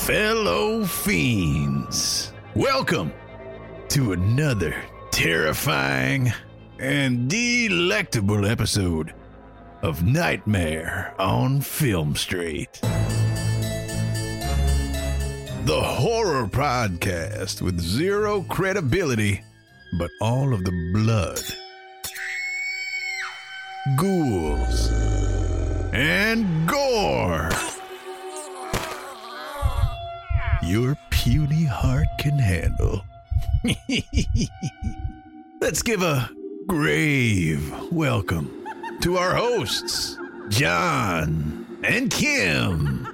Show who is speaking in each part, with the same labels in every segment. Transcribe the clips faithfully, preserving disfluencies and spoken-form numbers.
Speaker 1: Fellow fiends, welcome to another terrifying and delectable episode of Nightmare on Film Street. The horror podcast with zero credibility, but all of the blood, ghouls, and gore your puny heart can handle. Let's give a grave welcome to our hosts, John and Kim.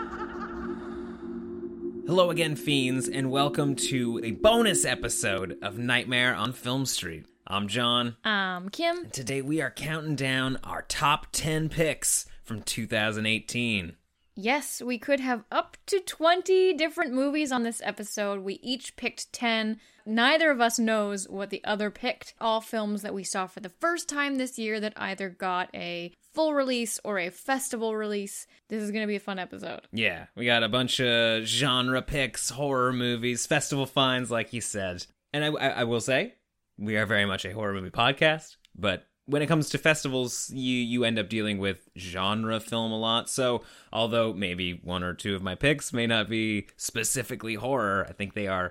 Speaker 2: Hello again, fiends, and welcome to a bonus episode of Nightmare on Film Street. I'm John.
Speaker 3: I'm Kim.
Speaker 2: And today we are counting down our top ten picks from two thousand eighteen.
Speaker 3: Yes, we could have up to twenty different movies on this episode. We each picked ten. Neither of us knows what the other picked. All films that we saw for the first time this year that either got a full release or a festival release. This is going to be a fun episode.
Speaker 2: Yeah, we got a bunch of genre picks, horror movies, festival finds, like you said. And I, I, I will say, we are very much a horror movie podcast, but when it comes to festivals, you, you end up dealing with genre film a lot. So although maybe one or two of my picks may not be specifically horror, I think they are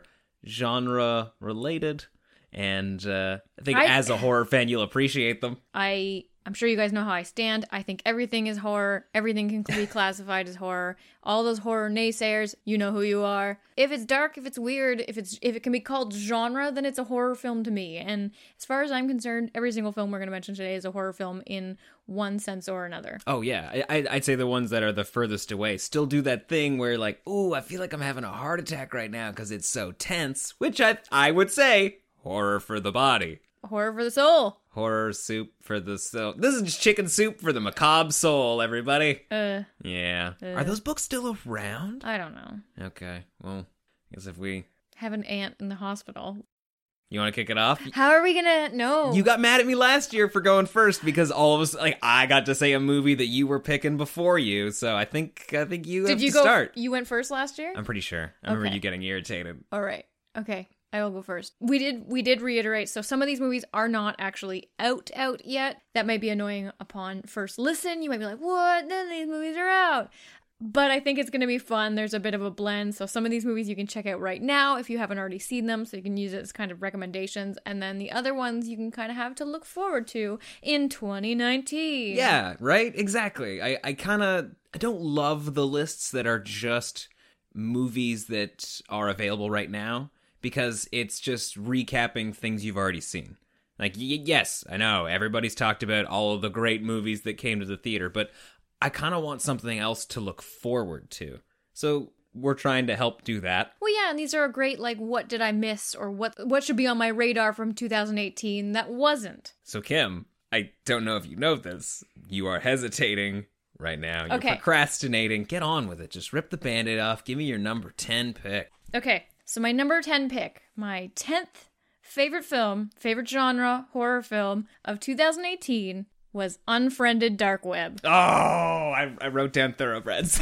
Speaker 2: genre related. And uh, I think
Speaker 3: I,
Speaker 2: as a horror fan, you'll appreciate them.
Speaker 3: I... I'm sure you guys know how I stand. I think everything is horror. Everything can be classified as horror. All those horror naysayers, you know who you are. If it's dark, if it's weird, if it's if it can be called genre, then it's a horror film to me. And as far as I'm concerned, every single film we're going to mention today is a horror film in one sense or another.
Speaker 2: Oh, yeah. I, I'd say the ones that are the furthest away still do that thing where, like, ooh, I feel like I'm having a heart attack right now because it's so tense, which I I would say horror for the body.
Speaker 3: Horror for the soul.
Speaker 2: Horror soup for the soul. This is just chicken soup for the macabre soul, everybody.
Speaker 3: Uh.
Speaker 2: Yeah.
Speaker 3: Uh,
Speaker 2: Are those books still around?
Speaker 3: I don't know.
Speaker 2: Okay. Well, I guess if we...
Speaker 3: Have an aunt in the hospital.
Speaker 2: You want to kick it off?
Speaker 3: How are we gonna know?
Speaker 2: You got mad at me last year for going first because all of us, like, I got to say a movie that you were picking before you. So I think I think you
Speaker 3: Did
Speaker 2: have
Speaker 3: you
Speaker 2: to
Speaker 3: go,
Speaker 2: start.
Speaker 3: You went first last year?
Speaker 2: I'm pretty sure. I remember
Speaker 3: Okay.
Speaker 2: you getting irritated.
Speaker 3: All right. Okay. I will go first. We did we did reiterate, so some of these movies are not actually out out yet. That may be annoying upon first listen. You might be like, what? None of these movies are out. But I think it's going to be fun. There's a bit of a blend. So some of these movies you can check out right now if you haven't already seen them, so you can use it as kind of recommendations. And then the other ones you can kind of have to look forward to in twenty nineteen.
Speaker 2: Yeah, right? Exactly. I, I kind of, I don't love the lists that are just movies that are available right now, because it's just recapping things you've already seen. Like, y- yes, I know, everybody's talked about all of the great movies that came to the theater, but I kind of want something else to look forward to. So we're trying to help do that.
Speaker 3: Well, yeah, and these are a great, like, what did I miss, or what what should be on my radar from two thousand eighteen that wasn't.
Speaker 2: So, Kim, I don't know if you know this. You are hesitating right now. You're
Speaker 3: Okay.
Speaker 2: procrastinating. Get on with it. Just rip the Band-Aid off. Give me your number ten pick.
Speaker 3: Okay. So my number ten pick, my tenth favorite film, favorite genre, horror film of two thousand eighteen was Unfriended Dark Web.
Speaker 2: Oh, I, I wrote down Thoroughbreds.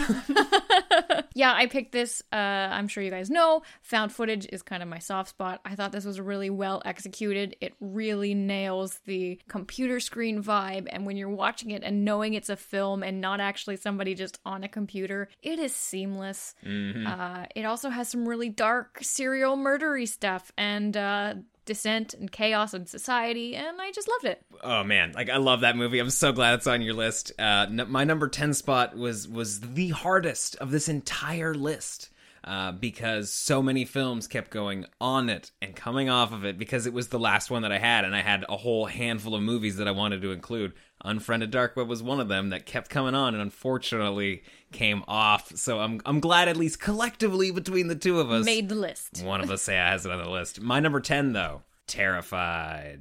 Speaker 3: Yeah, I picked this, uh, I'm sure you guys know, found footage is kind of my soft spot. I thought this was really well executed. It really nails the computer screen vibe, and when you're watching it and knowing it's a film and not actually somebody just on a computer, it is seamless.
Speaker 2: Mm-hmm.
Speaker 3: Uh, it also has some really dark serial murdery stuff, and uh, dissent and chaos in society, and I just loved it.
Speaker 2: Oh man, like I love that movie. I'm so glad it's on your list. Uh, n- my number ten spot was was the hardest of this entire list uh, because so many films kept going on it and coming off of it because it was the last one that I had, and I had a whole handful of movies that I wanted to include. Unfriended Dark Web was one of them that kept coming on and unfortunately came off. So I'm I'm glad at least collectively between the two of us
Speaker 3: Made the list.
Speaker 2: one of us say has it on the list. My number ten though, Terrified.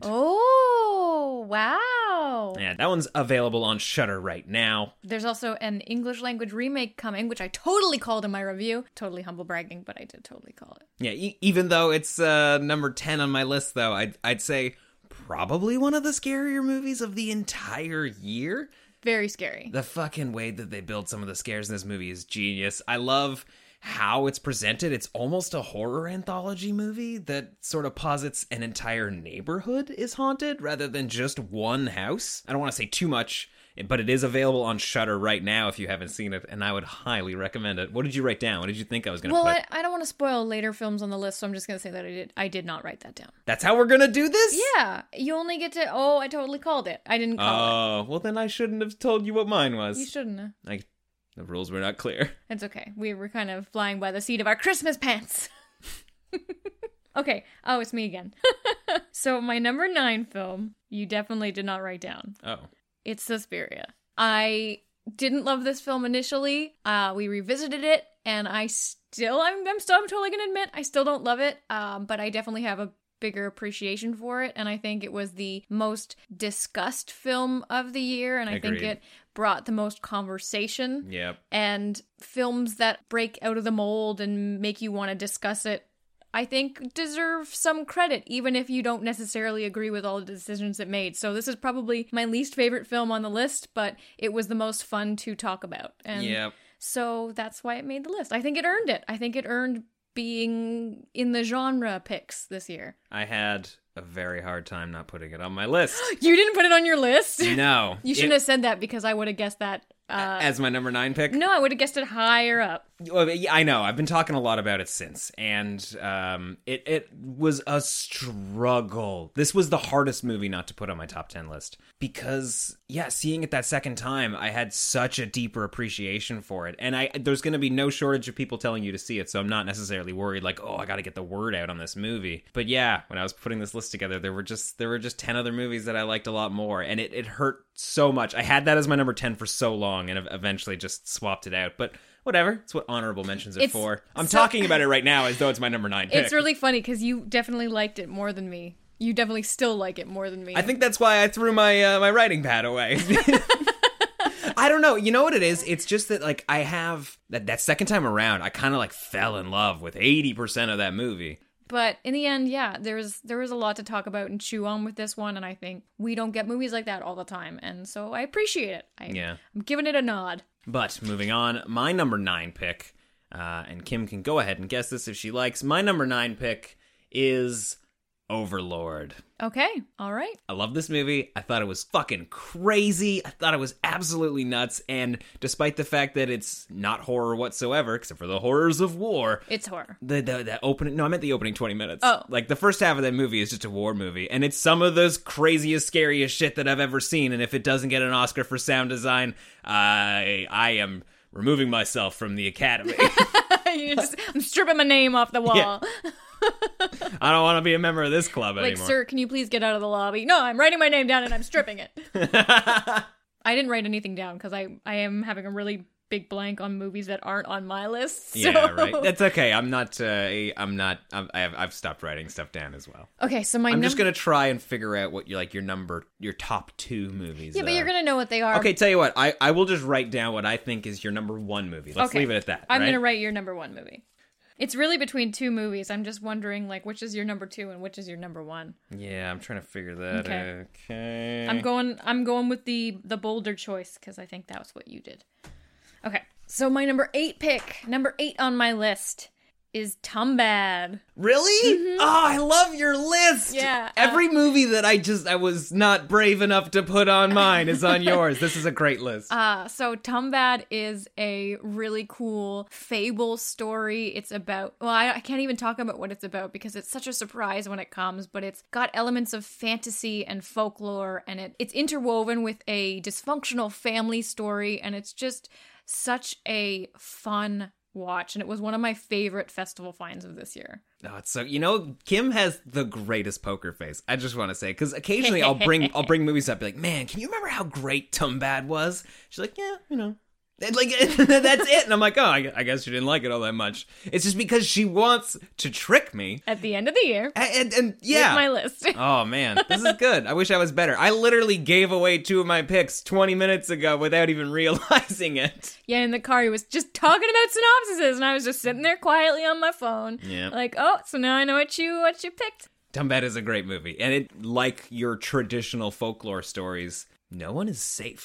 Speaker 3: Oh, wow.
Speaker 2: Yeah, that one's available on Shudder right now.
Speaker 3: There's also an English language remake coming, which I totally called in my review. Totally humble bragging, but I did totally call it.
Speaker 2: Yeah, e- even though it's uh, number ten on my list, though, I'd, I'd say probably one of the scarier movies of the entire year.
Speaker 3: Very scary.
Speaker 2: The fucking way that they build some of the scares in this movie is genius. I love how it's presented, it's almost a horror anthology movie that sort of posits an entire neighborhood is haunted rather than just one house. I don't want to say too much, but it is available on Shudder right now if you haven't seen it, and I would highly recommend it. What did you write down? What did you think I was going to
Speaker 3: well,
Speaker 2: put?
Speaker 3: I, I don't want to spoil later films on the list, so I'm just going to say that I did I did not write that down.
Speaker 2: That's how we're going to do this?
Speaker 3: Yeah, you only get to, oh, I totally called it. I didn't call
Speaker 2: Oh, uh, well then I shouldn't have told you what mine was.
Speaker 3: it. You shouldn't have.
Speaker 2: Like, the rules were not clear.
Speaker 3: It's okay. We were kind of flying by the seat of our Christmas pants. Okay. Oh, it's me again. So my number nine film, you definitely did not write down.
Speaker 2: Oh.
Speaker 3: It's Suspiria. I didn't love this film initially. Uh, we revisited it, and I still, I'm, I'm still, I'm totally gonna admit, I still don't love it. Um, but I definitely have a bigger appreciation for it, and I think it was the most discussed film of the year, and I
Speaker 2: Agreed.
Speaker 3: think it brought the most conversation.
Speaker 2: Yep.
Speaker 3: And films that break out of the mold and make you want to discuss it, I think deserve some credit, even if you don't necessarily agree with all the decisions it made. So this is probably my least favorite film on the list, but it was the most fun to talk about. And
Speaker 2: Yep.
Speaker 3: so that's why it made the list. I think it earned it. I think it earned being in the genre picks this year.
Speaker 2: I had a very hard time not putting it on my list.
Speaker 3: You didn't put it on your list?
Speaker 2: No.
Speaker 3: You shouldn't
Speaker 2: It-
Speaker 3: have said that, because I would have guessed that. Uh,
Speaker 2: As my number nine pick?
Speaker 3: no, I would have guessed it higher up.
Speaker 2: Well, yeah, I know. I've been talking a lot about it since, and um, it it was a struggle. This was the hardest movie not to put on my top ten list because, yeah, seeing it that second time, I had such a deeper appreciation for it, and I there's going to be no shortage of people telling you to see it, so I'm not necessarily worried like, oh, I got to get the word out on this movie. But yeah, when I was putting this list together, there were just there were just ten other movies that I liked a lot more, and it it hurt so much. I had that as my number ten for so long, and eventually just swapped it out, but. Whatever. It's what honorable mentions are
Speaker 3: It's
Speaker 2: for. I'm
Speaker 3: so-
Speaker 2: talking about it right now as though it's my number nine pick.
Speaker 3: It's really funny because you definitely liked it more than me. You definitely still like it more than me.
Speaker 2: I think that's why I threw my uh, my writing pad away. I don't know. You know what it is? It's just that like I have that that second time around, I kind of like fell in love with eighty percent of that movie.
Speaker 3: But in the end, yeah, there was there was a lot to talk about and chew on with this one, and I think we don't get movies like that all the time, and so I appreciate it. I,
Speaker 2: Yeah.
Speaker 3: I'm giving it a nod.
Speaker 2: But moving on, my number nine pick, uh, and Kim can go ahead and guess this if she likes. My number nine pick is Overlord.
Speaker 3: Okay, all right.
Speaker 2: I love this movie. I thought it was fucking crazy. I thought it was absolutely nuts. And despite the fact that it's not horror whatsoever, except for the horrors of war,
Speaker 3: It's horror.
Speaker 2: the the, the opening. No, I meant the opening twenty minutes.
Speaker 3: Oh.
Speaker 2: Like the first half of that movie is just a war movie, and it's some of those craziest, scariest shit that I've ever seen. And if it doesn't get an Oscar for sound design, I I am removing myself from the Academy.
Speaker 3: You're just, I'm stripping my name off the wall.
Speaker 2: Yeah. I don't want to be a member of this club
Speaker 3: Like,
Speaker 2: anymore.
Speaker 3: sir, can you please get out of the lobby? No, I'm writing my name down and I'm stripping it. I didn't write anything down because I, I am having a really big blank on movies that aren't on my list. So.
Speaker 2: Yeah, right. That's okay. I'm not. Uh, I'm not. I'm, I've I've stopped writing stuff down as well.
Speaker 3: Okay, so my
Speaker 2: I'm just
Speaker 3: num-
Speaker 2: gonna try and figure out what you like your number, your top two movies.
Speaker 3: Yeah, but
Speaker 2: are.
Speaker 3: you're gonna know what they are.
Speaker 2: Okay, tell you what. I, I will just write down what I think is your number one movie. Let's
Speaker 3: Okay.
Speaker 2: leave it at that.
Speaker 3: I'm
Speaker 2: right?
Speaker 3: gonna write your number one movie. It's really between two movies. I'm just wondering, like, which is your number two and which is your number one.
Speaker 2: Yeah, I'm trying to figure that.
Speaker 3: Okay.
Speaker 2: out. Okay.
Speaker 3: I'm going. I'm going with the the bolder choice because I think that was what you did. Okay, so my number eight pick, number eight on my list, is Tumbad.
Speaker 2: Really? Oh, I love your list.
Speaker 3: Mm-hmm. Yeah, uh,
Speaker 2: Every movie that I just I was not brave enough to put on mine is on yours. This is a great list.
Speaker 3: Uh, so Tumbad is a really cool fable story. It's about, well, I, I can't even talk about what it's about because it's such a surprise when it comes, but it's got elements of fantasy and folklore, and it, it's interwoven with a dysfunctional family story, and it's just such a fun watch, and it was one of my favorite festival finds of this year.
Speaker 2: Oh, it's so you know, Kim has the greatest poker face. I just want to say because occasionally I'll bring I'll bring movies up, be like, man, can you remember how great Tumbad was? She's like, yeah, you know. And like that's it, and I'm like, oh, I I guess she didn't like it all that much. It's just because she wants to trick me.
Speaker 3: At the end of the year,
Speaker 2: And, and, and yeah,
Speaker 3: with my list.
Speaker 2: Oh man, this is good. I wish I was better. I literally gave away two of my picks twenty minutes ago without even realizing it.
Speaker 3: Yeah, in the car, he was just talking about synopsises, and I was just sitting there quietly on my phone.
Speaker 2: Yeah.
Speaker 3: Like, oh, so now I know what you what you picked.
Speaker 2: Tumbad is a great movie, and it like your traditional folklore stories. No one is safe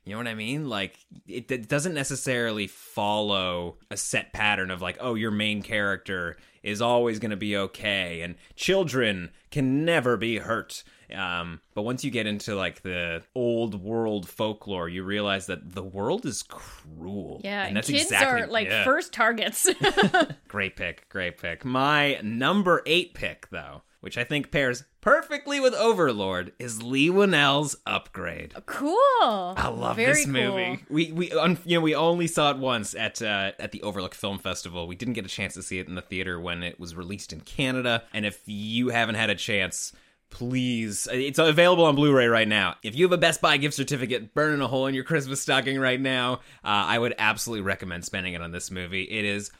Speaker 2: You know what I mean? Like, it, it doesn't necessarily follow a set pattern of like, oh, your main character is always going to be okay, and children can never be hurt. Um, but once you get into like the old world folklore, you realize that the world is cruel.
Speaker 3: Yeah,
Speaker 2: and that's
Speaker 3: kids
Speaker 2: exactly,
Speaker 3: are like
Speaker 2: yeah.
Speaker 3: first targets.
Speaker 2: Great pick, great pick. My number eight pick, though, which I think pairs perfectly with Overlord, is Leigh Whannell's Upgrade.
Speaker 3: Cool.
Speaker 2: I love
Speaker 3: Very
Speaker 2: this movie.
Speaker 3: cool.
Speaker 2: We we un, you know we only saw it once at uh, at the Overlook Film Festival. We didn't get a chance to see it in the theater when it was released in Canada. And if you haven't had a chance, please, it's available on Blu-ray right now. If you have a Best Buy gift certificate burning a hole in your Christmas stocking right now, uh, I would absolutely recommend spending it on this movie. It is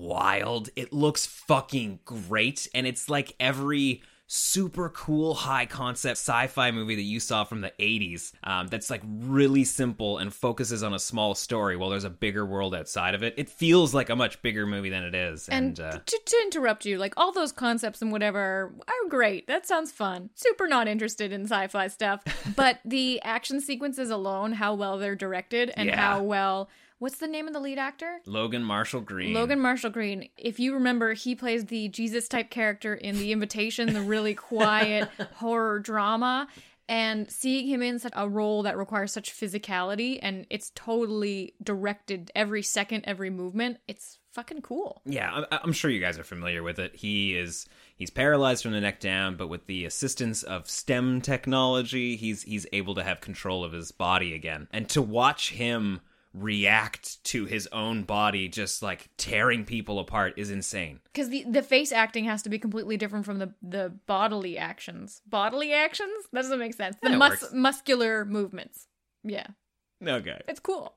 Speaker 2: wild. It looks fucking great, and it's like every super cool high concept sci-fi movie that you saw from the eighties um, that's like really simple and focuses on a small story while there's a bigger world outside of it. It feels like a much bigger movie than it is.
Speaker 3: And,
Speaker 2: And, uh,
Speaker 3: to, to interrupt you, like all those concepts and whatever are, are great. That sounds fun. Super not interested in sci-fi stuff. But the action sequences alone, how well they're directed and
Speaker 2: Yeah.
Speaker 3: how well... What's the name of the lead actor?
Speaker 2: Logan Marshall Green.
Speaker 3: Logan Marshall Green. If you remember, he plays the Jesus-type character in The Invitation, the really quiet horror drama. And seeing him in such a role that requires such physicality, and it's totally directed every second, every movement, it's fucking cool.
Speaker 2: Yeah, I- I'm sure you guys are familiar with it. He is he's paralyzed from the neck down, but with the assistance of STEM technology, he's he's able to have control of his body again. And to watch him react to his own body just like tearing people apart is insane.
Speaker 3: Because the, the face acting has to be completely different from the, the bodily actions. Bodily actions? That doesn't make sense. The
Speaker 2: That
Speaker 3: mus-
Speaker 2: works.
Speaker 3: muscular movements. Yeah.
Speaker 2: Okay.
Speaker 3: It's cool.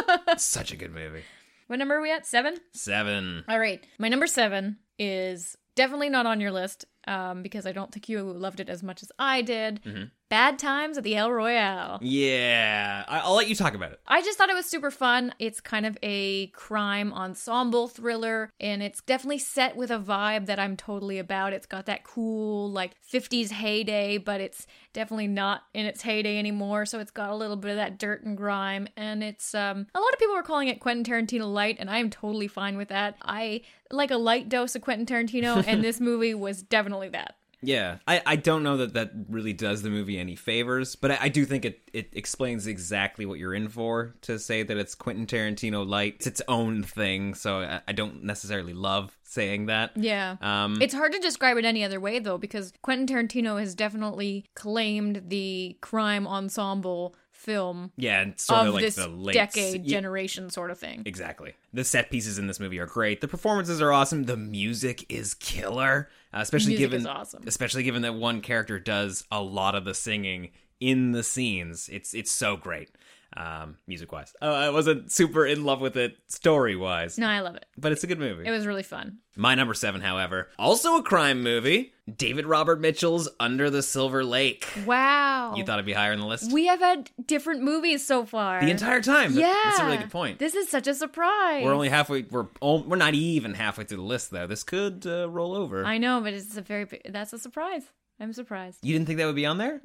Speaker 2: Such a good movie.
Speaker 3: What number are we at? Seven?
Speaker 2: Seven.
Speaker 3: All right. My number seven is definitely not on your list um, because I don't think you loved it as much as I did.
Speaker 2: Mm-hmm.
Speaker 3: Bad Times at the El Royale.
Speaker 2: Yeah. I- I'll let you talk about it.
Speaker 3: I just thought it was super fun. It's kind of a crime ensemble thriller, and it's definitely set with a vibe that I'm totally about. It's got that cool, like, fifties heyday, but it's definitely not in its heyday anymore, so it's got a little bit of that dirt and grime, and it's, um, a lot of people are calling it Quentin Tarantino light, and I am totally fine with that. I like a light dose of Quentin Tarantino, and this movie was definitely that.
Speaker 2: Yeah, I, I don't know that that really does the movie any favors, but I, I do think it, it explains exactly what you're in for to say that it's Quentin Tarantino light. It's its own thing, so I, I don't necessarily love saying that.
Speaker 3: Yeah.
Speaker 2: Um,
Speaker 3: It's hard to describe it any other way, though, because Quentin Tarantino has definitely claimed the crime ensemble film
Speaker 2: yeah, and sort
Speaker 3: of
Speaker 2: of like
Speaker 3: this
Speaker 2: the late
Speaker 3: decade,
Speaker 2: yeah,
Speaker 3: generation sort of thing.
Speaker 2: Exactly. The set pieces in this movie are great. The performances are awesome. The music is killer, uh, especially
Speaker 3: Music
Speaker 2: given
Speaker 3: is awesome.
Speaker 2: especially given that one character does a lot of the singing in the scenes. It's it's so great. Um, music wise, uh, I wasn't super in love with it story wise.
Speaker 3: No, I love it.
Speaker 2: But it's a good movie.
Speaker 3: It was really fun.
Speaker 2: My number seven, however, also a crime movie. David Robert Mitchell's Under the Silver Lake.
Speaker 3: Wow.
Speaker 2: You thought it'd be higher on the list?
Speaker 3: We have had different movies so far.
Speaker 2: The entire time. That-
Speaker 3: Yeah.
Speaker 2: That's a really good point.
Speaker 3: This is such a surprise.
Speaker 2: We're only halfway. We're al- we're not even halfway through the list, though. This could uh, roll over.
Speaker 3: I know, but it's a very big, that's a surprise. I'm surprised.
Speaker 2: You didn't think that would be on there?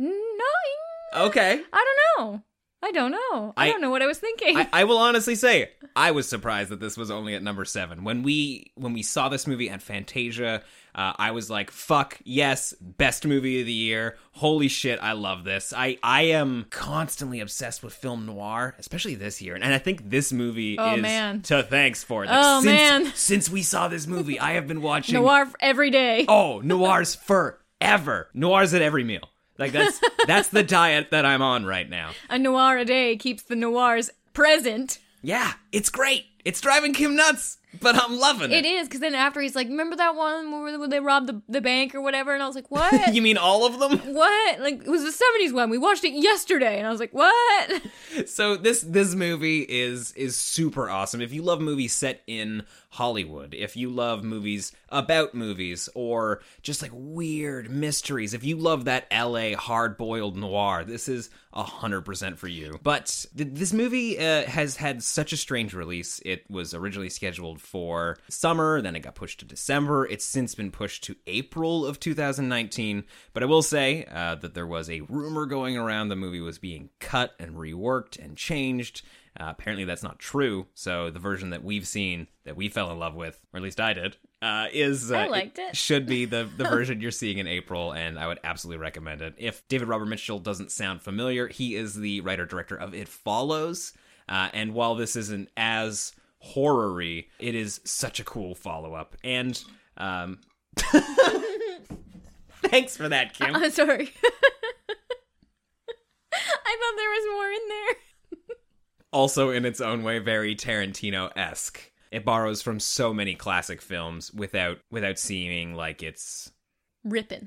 Speaker 3: No.
Speaker 2: Okay.
Speaker 3: I don't know. I don't know. I,
Speaker 2: I-
Speaker 3: don't know what I was thinking.
Speaker 2: I, I will honestly say I was surprised that this was only at number seven. When we when we saw this movie at Fantasia, uh, I was like, "Fuck yes, best movie of the year! Holy shit, I love this!" I I am constantly obsessed with film noir, especially this year, and I think this movie
Speaker 3: Oh,
Speaker 2: is
Speaker 3: man.
Speaker 2: to thanks for it.
Speaker 3: Oh,
Speaker 2: since,
Speaker 3: man.
Speaker 2: Since we saw this movie, I have been watching
Speaker 3: Noir every day.
Speaker 2: Oh, noirs forever. Noirs at every meal. Like that's that's the diet that I'm on right now.
Speaker 3: A noir a day keeps the noirs present.
Speaker 2: Yeah, it's great. It's driving Kim nuts, but I'm loving it.
Speaker 3: It is, because then after he's like, remember that one where where they robbed the, the bank or whatever? And I was like, what?
Speaker 2: You mean all of them?
Speaker 3: What? Like, it was the seventies one. We watched it yesterday. And I was like, what?
Speaker 2: So this this movie is is super awesome. If you love movies set in Hollywood, if you love movies about movies, or just like weird mysteries, if you love that L A hard-boiled noir, this is one hundred percent for you. But th- this movie uh, has had such a strange release. It was originally scheduled for summer, then it got pushed to December. It's since been pushed to April of two thousand nineteen. But I will say uh, that there was a rumor going around the movie was being cut and reworked and changed. Uh, apparently that's not true. So the version that we've seen, that we fell in love with, or at least I did, uh, is uh,
Speaker 3: I liked it.
Speaker 2: should be the, the version you're seeing in April, and I would absolutely recommend it. If David Robert Mitchell doesn't sound familiar, he is the writer-director of It Follows, uh, and while this isn't as horror-y, it is such a cool follow-up. And um, thanks for that, Kim.
Speaker 3: I'm sorry. I thought there was more in there.
Speaker 2: Also, in its own way, very Tarantino-esque. It borrows from so many classic films without without seeming like it's...
Speaker 3: Rippin'.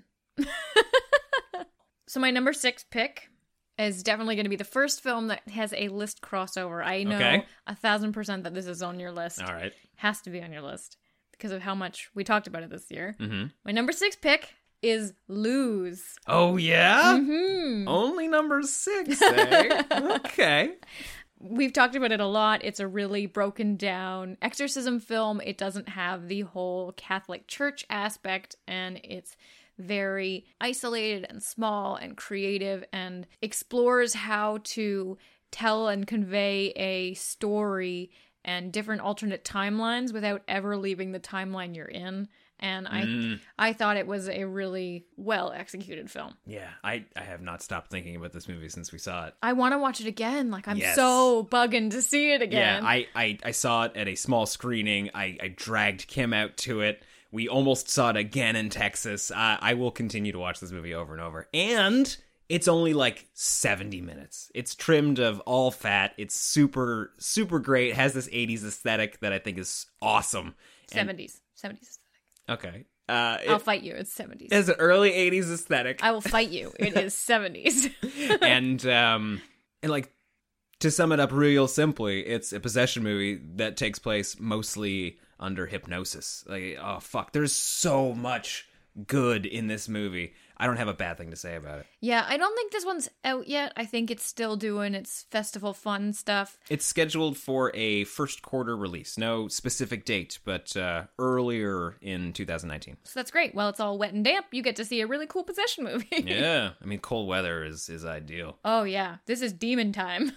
Speaker 3: So my number six pick is definitely going to be the first film that has a list crossover. I know
Speaker 2: Okay.
Speaker 3: a thousand percent that this is on your list.
Speaker 2: All right.
Speaker 3: Has to be on your list because of how much we talked about it this year.
Speaker 2: Mm-hmm.
Speaker 3: My number six pick is Lose.
Speaker 2: Oh, yeah?
Speaker 3: Hmm.
Speaker 2: Only number six, eh? Okay.
Speaker 3: We've talked about it a lot. It's a really broken down exorcism film. It doesn't have the whole Catholic Church aspect, and it's very isolated and small and creative and explores how to tell and convey a story and different alternate timelines without ever leaving the timeline you're in. And I
Speaker 2: Mm.
Speaker 3: I thought it was a really well executed film.
Speaker 2: Yeah, I, I have not stopped thinking about this movie since we saw it.
Speaker 3: I want to watch it again. Like, I'm
Speaker 2: Yes.
Speaker 3: so bugging to see it again.
Speaker 2: Yeah, I, I, I saw it at a small screening. I, I dragged Kim out to it. We almost saw it again in Texas. I, I will continue to watch this movie over and over. And it's only like seventy minutes. It's trimmed of all fat. It's super, super great. It has this eighties aesthetic that I think is awesome. And-
Speaker 3: seventies. seventies.
Speaker 2: Okay. Uh,
Speaker 3: I'll
Speaker 2: it
Speaker 3: fight you. It's seventies.
Speaker 2: has an early eighties aesthetic.
Speaker 3: I will fight you. It is seventies.
Speaker 2: and um and like to sum it up real simply, it's a possession movie that takes place mostly under hypnosis. Like, oh fuck, there's so much good in this movie. I don't have a bad thing to say about it.
Speaker 3: Yeah, I don't think this one's out yet. I think it's still doing its festival fun stuff.
Speaker 2: It's scheduled for a first quarter release. No specific date, but uh, earlier in two thousand nineteen.
Speaker 3: So that's great. Well, it's all wet and damp. You get to see a really cool possession movie.
Speaker 2: Yeah, I mean, cold weather is, is ideal.
Speaker 3: Oh, yeah. This is demon time.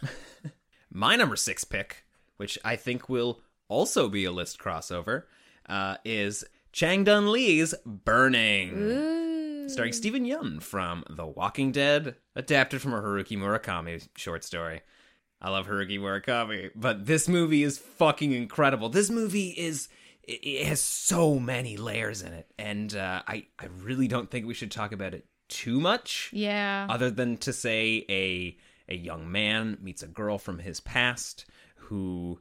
Speaker 2: My number six pick, which I think will also be a list crossover, uh, is Chang Dun Lee's Burning.
Speaker 3: Ooh.
Speaker 2: Starring Stephen Yeun from The Walking Dead, adapted from a Haruki Murakami short story. I love Haruki Murakami, but this movie is fucking incredible. This movie is, it, it has so many layers in it, and uh, I, I really don't think we should talk about it too much.
Speaker 3: Yeah.
Speaker 2: Other than to say a a young man meets a girl from his past who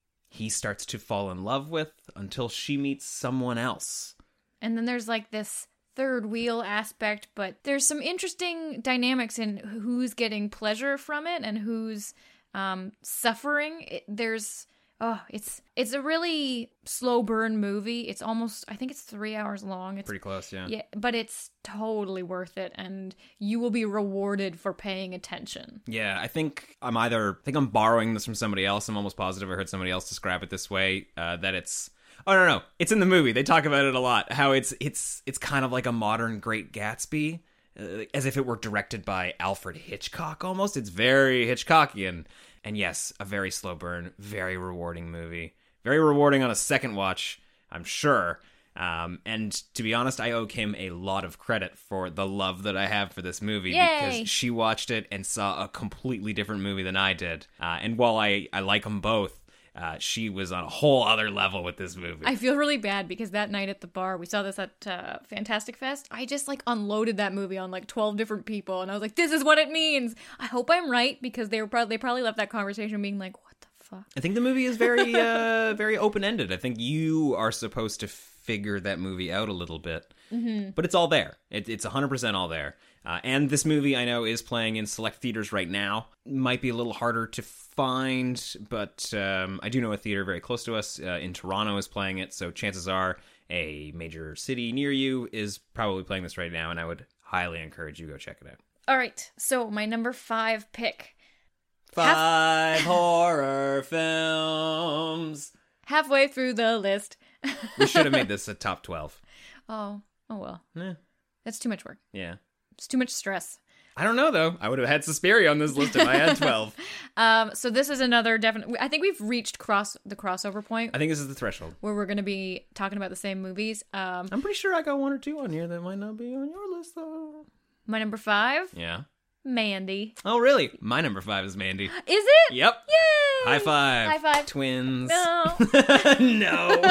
Speaker 2: he starts to fall in love with until she meets someone else.
Speaker 3: And then there's like this third wheel aspect, but there's some interesting dynamics in who's getting pleasure from it and who's um, suffering. It, there's oh, it's it's a really slow burn movie. It's almost, I think it's three hours long. It's
Speaker 2: Pretty close, yeah.
Speaker 3: yeah, but it's totally worth it, and you will be rewarded for paying attention.
Speaker 2: Yeah, I think I'm either, I think I'm borrowing this from somebody else. I'm almost positive I heard somebody else describe it this way, uh, that it's, oh, no, no, it's in the movie. They talk about it a lot, how it's it's it's kind of like a modern Great Gatsby, uh, as if it were directed by Alfred Hitchcock almost. It's very Hitchcockian. And yes, a very slow burn, very rewarding movie. Very rewarding on a second watch, I'm sure. Um, and to be honest, I owe Kim a lot of credit for the love that I have for this movie.
Speaker 3: Yay!
Speaker 2: Because she watched it and saw a completely different movie than I did. Uh, and while I, I like them both, uh, she was on a whole other level with this movie.
Speaker 3: I feel really bad because that night at the bar, we saw this at uh, Fantastic Fest. I just like unloaded that movie on like twelve different people, and I was like, "This is what it means." I hope I'm right because they were probably they probably left that conversation being like, "What the fuck?"
Speaker 2: I think the movie is very, uh, very open-ended. I think you are supposed to figure that movie out a little bit, mm-hmm. but it's all there. It, it's one hundred percent all there. Uh, and this movie, I know, is playing in select theaters right now. Might be a little harder to find, but um, I do know a theater very close to us uh, in Toronto is playing it, so chances are a major city near you is probably playing this right now, and I would highly encourage you to go check it out.
Speaker 3: All right, so my number five pick.
Speaker 2: Five horror films.
Speaker 3: Halfway through the list.
Speaker 2: We should have made this a top twelve.
Speaker 3: Oh, oh well.
Speaker 2: Eh,
Speaker 3: That's too much work.
Speaker 2: yeah.
Speaker 3: It's too much stress.
Speaker 2: I don't know, though. I would have had Suspiria on this list if I had twelve.
Speaker 3: Um, so this is another definite. I think we've reached cross the crossover point
Speaker 2: I think this is the threshold.
Speaker 3: where we're going to be talking about the same movies. Um,
Speaker 2: I'm pretty sure I got one or two on here that might not be on your list, though.
Speaker 3: my number five,
Speaker 2: Yeah.
Speaker 3: Mandy.
Speaker 2: Oh, really? My number five is Mandy.
Speaker 3: Is it?
Speaker 2: Yep.
Speaker 3: Yay!
Speaker 2: High five.
Speaker 3: High five.
Speaker 2: Twins.
Speaker 3: No.
Speaker 2: No.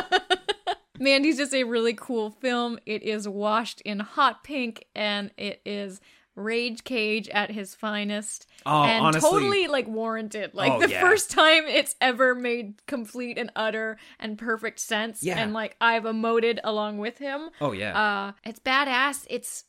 Speaker 3: Mandy's just a really cool film. It is washed in hot pink, and it is Rage Cage at his finest.
Speaker 2: Oh,
Speaker 3: and
Speaker 2: honestly.
Speaker 3: totally like warranted. Like
Speaker 2: Oh,
Speaker 3: the
Speaker 2: yeah.
Speaker 3: first time it's ever made complete and utter and perfect sense.
Speaker 2: Yeah.
Speaker 3: And like I've emoted along with him.
Speaker 2: Oh, yeah.
Speaker 3: Uh, it's badass. It's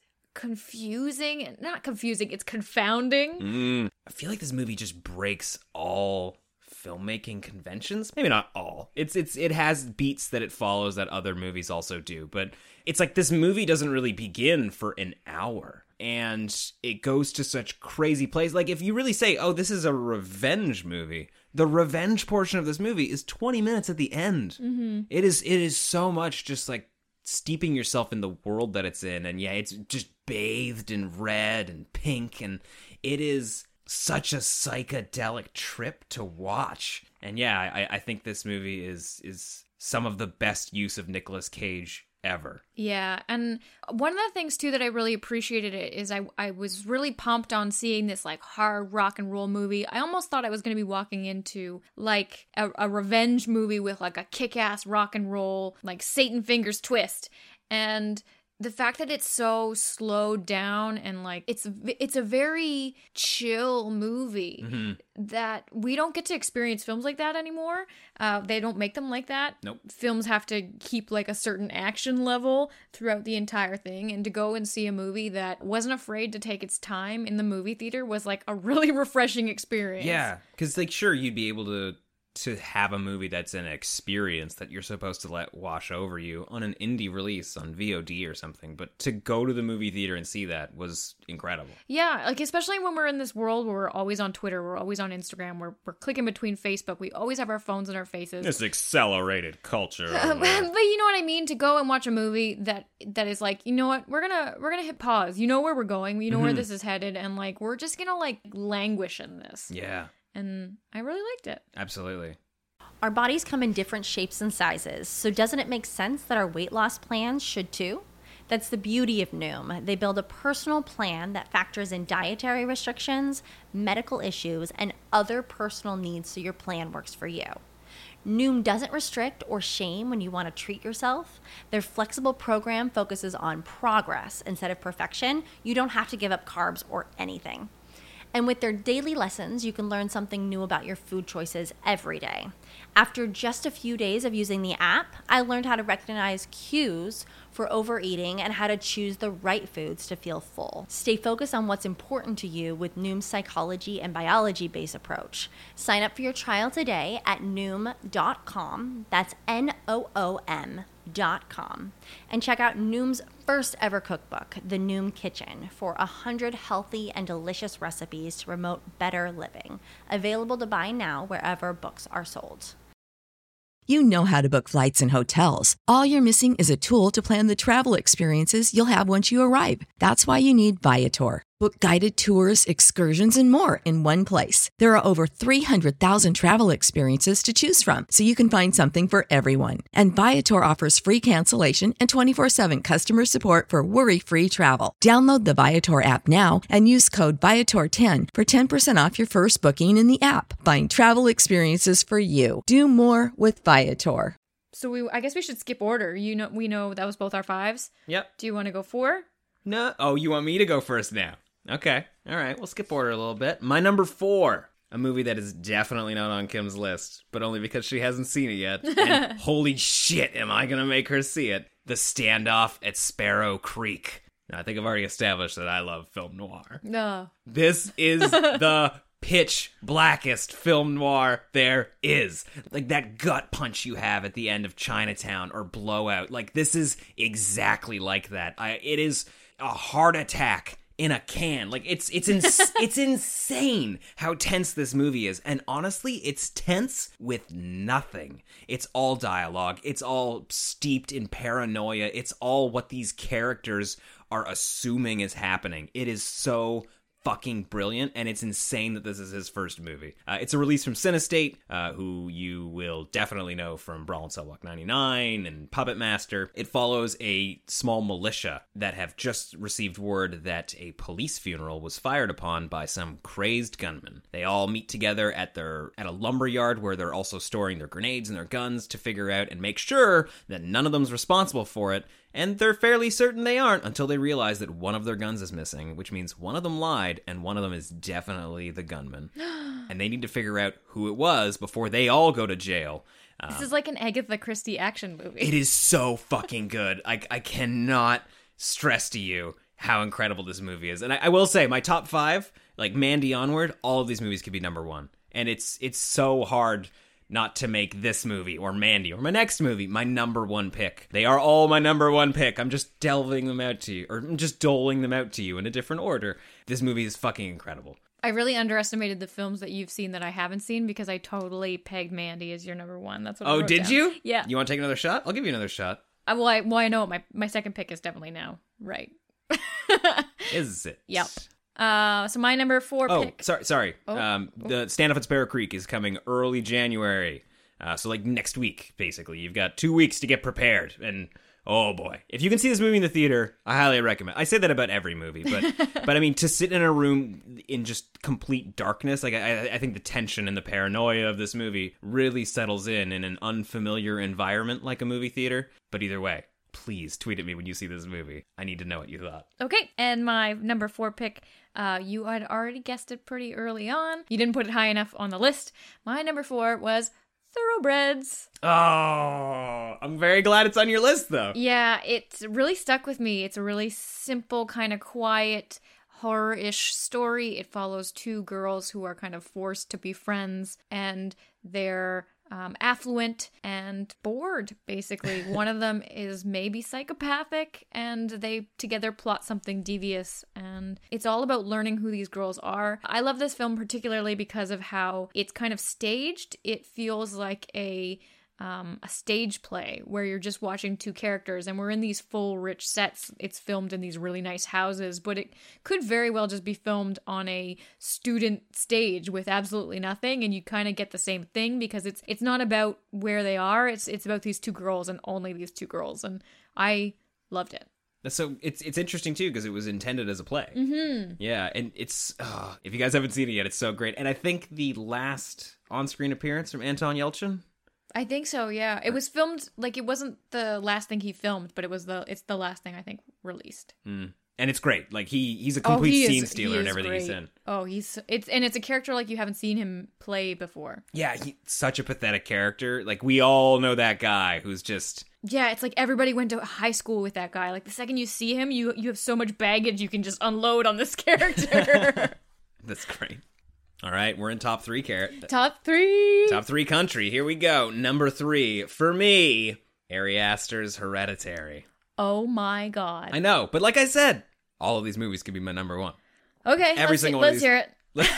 Speaker 3: confusing. Not confusing. It's confounding.
Speaker 2: Mm. I feel like this movie just breaks all filmmaking conventions. Maybe not all. It's it's it has beats that it follows that other movies also do, but it's like this movie doesn't really begin for an hour. And it goes to such crazy places. Like, if you really say, oh, this is a revenge movie, the revenge portion of this movie is twenty minutes at the end. Mm-hmm. It is it is so much just like steeping yourself in the world that it's in. And yeah, it's just bathed in red and pink. And it is such a psychedelic trip to watch. And yeah, I, I think this movie is is some of the best use of Nicolas Cage ever.
Speaker 3: Yeah, and one of the things too that I really appreciated it is I I was really pumped on seeing this like hard rock and roll movie. I almost thought I was going to be walking into like a, a revenge movie with like a kick-ass rock and roll like Satan Fingers twist. And the fact that it's so slowed down and like it's it's a very chill movie
Speaker 2: Mm-hmm.
Speaker 3: that we don't get to experience films like that anymore. Uh, they don't make them like that.
Speaker 2: Nope.
Speaker 3: Films have to keep like a certain action level throughout the entire thing, and to go and see a movie that wasn't afraid to take its time in the movie theater was like a really refreshing experience.
Speaker 2: Yeah, because like sure you'd be able to to have a movie that's an experience that you're supposed to let wash over you on an indie release on V O D or something, but to go to the movie theater and see that was incredible.
Speaker 3: Yeah, like especially when we're in this world where we're always on Twitter, we're always on Instagram, we're, we're clicking between Facebook, we always have our phones in our faces.
Speaker 2: This accelerated culture.
Speaker 3: Uh, but you know what I mean? To go and watch a movie that that is like, you know what, we're gonna we're gonna hit pause. You know where we're going, you know where this is headed, and like we're just gonna like languish in this.
Speaker 2: Yeah,
Speaker 3: And I really liked it.
Speaker 2: absolutely.
Speaker 4: Our bodies come in different shapes and sizes, so doesn't it make sense that our weight loss plans should too? That's the beauty of Noom. They build a personal plan that factors in dietary restrictions, medical issues, and other personal needs so your plan works for you. Noom doesn't restrict or shame when you want to treat yourself. Their flexible program focuses on progress instead of perfection. You don't have to give up carbs or anything. And with their daily lessons, you can learn something new about your food choices every day. After just a few days of using the app, I learned how to recognize cues for overeating and how to choose the right foods to feel full. Stay focused on what's important to you with Noom's psychology and biology-based approach. Sign up for your trial today at noom dot com. That's N O O M dot com. And check out Noom's first ever cookbook, The Noom Kitchen, for one hundred healthy and delicious recipes to promote better living. Available to buy now wherever books are sold.
Speaker 5: You know how to book flights and hotels. All you're missing is a tool to plan the travel experiences you'll have once you arrive. That's why you need Viator. Book guided tours, excursions, and more in one place. There are over three hundred thousand travel experiences to choose from, so you can find something for everyone. And Viator offers free cancellation and twenty-four seven customer support for worry-free travel. Download the Viator app now and use code Viator ten for ten percent off your first booking in the app. Find travel experiences for you. Do more with Viator.
Speaker 3: So we, I guess we should skip order. You know, we know that was both our fives.
Speaker 2: Yep.
Speaker 3: Do you want to go four?
Speaker 2: No. Oh, you want me to go first now? Okay. All right. We'll skip order a little bit. My number four, a movie that is definitely not on Kim's list, but only because she hasn't seen it yet. And holy shit, am I going to make her see it? The Standoff at Sparrow Creek. Now, I think I've already established that I love film noir.
Speaker 3: No.
Speaker 2: This is the pitch blackest film noir there is. Like that gut punch you have at the end of Chinatown or Blowout. Like this is exactly like that. I, it is a heart attack in a can. Like, it's it's ins- it's insane how tense this movie is. And honestly, it's tense with nothing. It's all dialogue. It's all steeped in paranoia. It's all what these characters are assuming is happening. It is so fucking brilliant, and it's insane that this is his first movie. Uh, it's a release from Cinestate, uh, who you will definitely know from Brawl and Cell Block ninety-nine and Puppet Master. It follows a small militia that have just received word that a police funeral was fired upon by some crazed gunman. They all meet together at their at a lumber yard where they're also storing their grenades and their guns to figure out and make sure that none of them's responsible for it. And they're fairly certain they aren't until they realize that one of their guns is missing, which means one of them lied, and one of them is definitely the gunman. And they need to figure out who it was before they all go to jail. Um,
Speaker 3: This is like an Agatha Christie action movie.
Speaker 2: it is so fucking good. I, I cannot stress to you how incredible this movie is. And I, I will say, my top five, like Mandy onward, all of these movies could be number one. And it's it's so hard not to make this movie or Mandy or my next movie my number one pick. They are all my number one pick. I'm just delving them out to you, or I'm just doling them out to you in a different order. This movie is fucking incredible.
Speaker 3: I really underestimated the films that you've seen that I haven't seen because I totally pegged Mandy as your number one. That's what I
Speaker 2: Oh,
Speaker 3: wrote
Speaker 2: did
Speaker 3: down.
Speaker 2: you?
Speaker 3: Yeah.
Speaker 2: You want to take another shot? I'll give you another shot.
Speaker 3: Uh, well, I, well, I know my, my second pick is definitely now. Right.
Speaker 2: Is it?
Speaker 3: Yep. Uh, so my number four
Speaker 2: Oh,
Speaker 3: pick.
Speaker 2: sorry, sorry.
Speaker 3: Oh.
Speaker 2: Um, the Stand Up at Sparrow Creek is coming early January. Uh, so like next week, basically. You've got two weeks to get prepared. And oh boy, if you can see this movie in the theater, I highly recommend. I say that about every movie, but but I mean, to sit in a room in just complete darkness, like I, I think the tension and the paranoia of this movie really settles in in an unfamiliar environment like a movie theater. But either way, please tweet at me when you see this movie. I need to know what you thought.
Speaker 3: Okay, and my number four pick, uh, you had already guessed it pretty early on. You didn't put it high enough on the list. My number four was Thoroughbreds.
Speaker 2: Oh, I'm very glad it's on your list, though.
Speaker 3: Yeah, it really stuck with me. It's a really simple, kind of quiet, horror-ish story. It follows two girls who are kind of forced to be friends, and they're um, affluent and bored, basically. One of them is maybe psychopathic, and they together plot something devious, and it's all about learning who these girls are. I love this film particularly because of how it's kind of staged. It feels like a Um, a stage play where you're just watching two characters, and we're in these full rich sets. It's filmed in these really nice houses, but it could very well just be filmed on a student stage with absolutely nothing, and you kind of get the same thing because it's it's not about where they are. It's it's about these two girls and only these two girls, and I loved it.
Speaker 2: So it's it's interesting too because it was intended as a play.
Speaker 3: Mm-hmm.
Speaker 2: Yeah, and it's uh, if you guys haven't seen it yet, it's so great. And I think the last on-screen appearance from Anton Yelchin.
Speaker 3: I think so, yeah. It was filmed, like, it wasn't the last thing he filmed, but it was the, it's the last thing I think released.
Speaker 2: Mm. And it's great. Like, he he's a complete
Speaker 3: oh, he
Speaker 2: scene
Speaker 3: is,
Speaker 2: stealer
Speaker 3: he
Speaker 2: and
Speaker 3: is
Speaker 2: everything
Speaker 3: great.
Speaker 2: he's in.
Speaker 3: Oh, he's, it's, and it's a character like you haven't seen him play before.
Speaker 2: Yeah, he's such a pathetic character. Like, we all know that guy who's just...
Speaker 3: Yeah, it's like everybody went to high school with that guy. Like, the second you see him, you you have so much baggage you can just unload on this character.
Speaker 2: That's great. All right, we're in top three, Carrot.
Speaker 3: Top three.
Speaker 2: Top three country. Here we go. Number three, for me, Ari Aster's Hereditary.
Speaker 3: Oh my god.
Speaker 2: I know, but like I said, all of these movies could be my number one.
Speaker 3: Okay,
Speaker 2: Every
Speaker 3: let's,
Speaker 2: single
Speaker 3: let's
Speaker 2: one
Speaker 3: hear
Speaker 2: of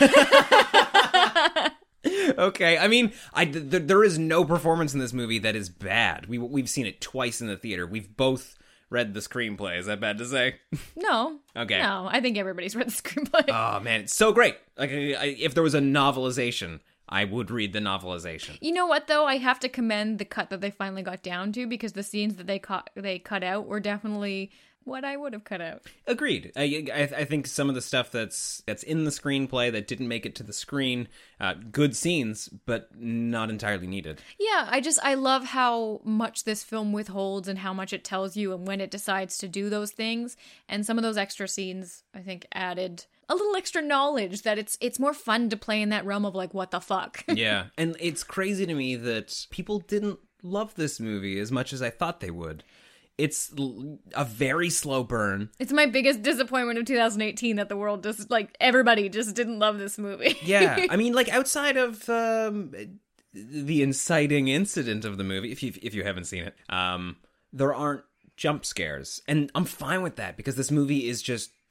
Speaker 3: it.
Speaker 2: Okay, I mean, I, th- there is no performance in this movie that is bad. We, we've seen it twice in the theater. We've both read the screenplay. Is that bad to say?
Speaker 3: No.
Speaker 2: Okay.
Speaker 3: No, I think everybody's read the screenplay.
Speaker 2: Oh, man, it's so great. Like, I, I, if there was a novelization, I would read the novelization.
Speaker 3: You know what, though? I have to commend the cut that they finally got down to, because the scenes that they cut, they cut out were definitely what I would have cut out.
Speaker 2: Agreed. I, I, I think some of the stuff that's that's in the screenplay that didn't make it to the screen, uh, good scenes, but not entirely needed.
Speaker 3: Yeah, I just, I love how much this film withholds and how much it tells you and when it decides to do those things. And some of those extra scenes, I think, added a little extra knowledge that it's it's more fun to play in that realm of, like, what the fuck?
Speaker 2: Yeah, and it's crazy to me that people didn't love this movie as much as I thought they would. It's l- a very slow burn.
Speaker 3: It's my biggest disappointment of two thousand eighteen that the world just, like, everybody just didn't love this movie.
Speaker 2: Yeah, I mean, like, outside of um, the inciting incident of the movie, if you if you haven't seen it, um, there aren't jump scares, and I'm fine with that because this movie is just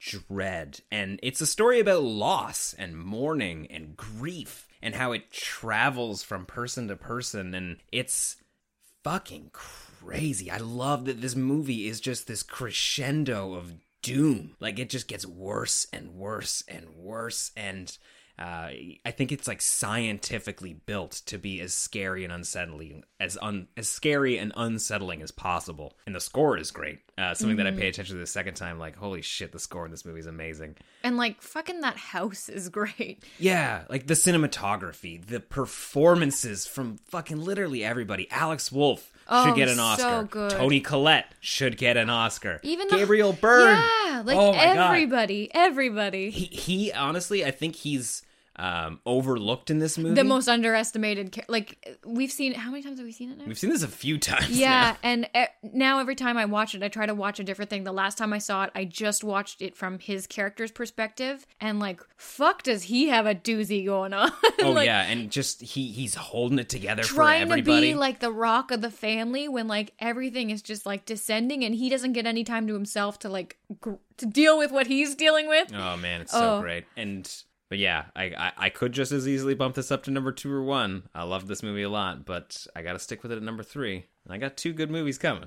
Speaker 2: dread. And it's a story about loss and mourning and grief and how it travels from person to person. And it's fucking crazy. I love that this movie is just this crescendo of doom. Like, it just gets worse and worse and worse. And uh, I think it's like scientifically built to be as scary and unsettling as un- as scary and unsettling as possible. And the score is great. Uh, something mm-hmm. that I pay attention to the second time. Like, holy shit, the score in this movie is amazing.
Speaker 3: And like, fucking that house is great.
Speaker 2: Yeah, like the cinematography, the performances from fucking literally everybody. Alex Wolff
Speaker 3: oh,
Speaker 2: should get an Oscar.
Speaker 3: So good.
Speaker 2: Toni Collette should get an Oscar.
Speaker 3: Even
Speaker 2: Gabriel the, Byrne.
Speaker 3: Yeah, like
Speaker 2: oh my
Speaker 3: everybody,
Speaker 2: God.
Speaker 3: everybody.
Speaker 2: He, he honestly, I think he's um, overlooked in this movie.
Speaker 3: The most underestimated. Ca- like, we've seen, how many times have we seen it now?
Speaker 2: We've seen this a few times.
Speaker 3: Yeah,
Speaker 2: now.
Speaker 3: and e- now every time I watch it, I try to watch a different thing. The last time I saw it, I just watched it from his character's perspective, and like, fuck, does he have a doozy going on?
Speaker 2: Oh
Speaker 3: like,
Speaker 2: yeah, and just he he's holding it together for
Speaker 3: trying
Speaker 2: everybody.
Speaker 3: Trying to be like the rock of the family when like everything is just like descending, and he doesn't get any time to himself to like gr- to deal with what he's dealing with.
Speaker 2: Oh man, it's so
Speaker 3: oh.
Speaker 2: great. And but yeah, I, I I could just as easily bump this up to number two or one. I love this movie a lot, but I got to stick with it at number three. And I got two good movies coming.